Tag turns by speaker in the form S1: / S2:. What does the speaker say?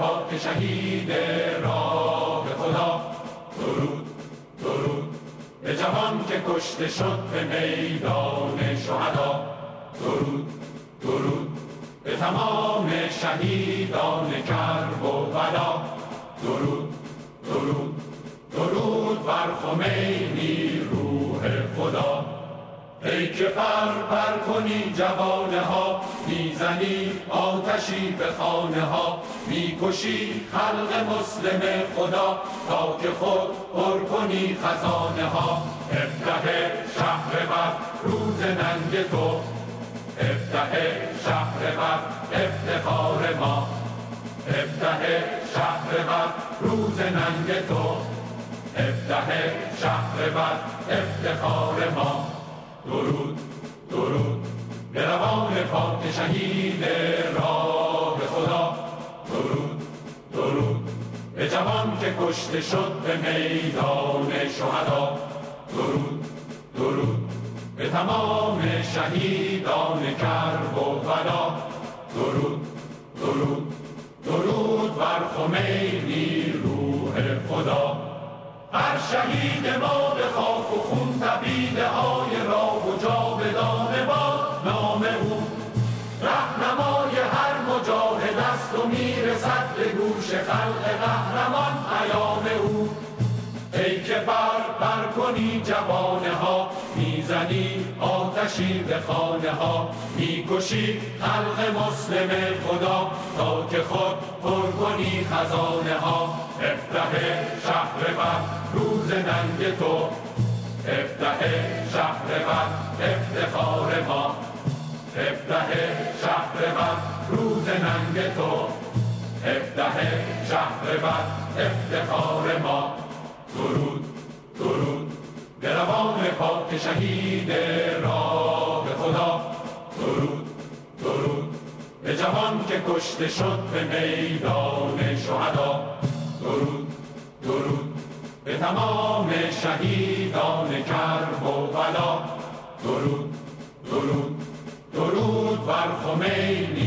S1: پاک شهید راه خدا. درود درود به جوان که کشته شد به میدان شهدا. درود درود به تمام شهیدان کرب و بلا. درود درود درود بر خمینی روح خدا. ای که پر کنی جوانه ها، میزنی آتشی به خانه ها، میکشی خلق مسلم خدا تا که خود پر کنی خزانه ها. افتح شهر بر روز ننگ تو، افتح شهر بر افتخار ما. افتح شهر بر روز ننگ تو، افتح شهر بر افتخار ما. درود درود به روان پاک شهید راه خدا. درود درود به جوان که کشته شد به میدان شهدا. درود درود به تمام شهیدان کرب و بلا. درود درود درود بر خمینی روح خدا. هر شهید ما به خاک و خون تپیده های راه و جاودان باد نام او. رهنمای هر مجاهد است و میرسد به گوش خلق قهرمان پیام او. ای که بر کنی جوانه ها، میزنی آتشی به خانه ها، میکشی خلق مسلم خدا تا که خود پر کنی خزانه ها. افتح شهر بر روز ننگ تو، افتح شهر بر افتخار ما. افتح شهر بر روز ننگ تو، افتح شهر بر افتخار ما. درود درود به روان پاک شهید راه خدا. درود درود به جوان که کشته شد به میدان شهدا. درود درود به تمام شهیدان کرب و بلا. درود درود درود بر خمینی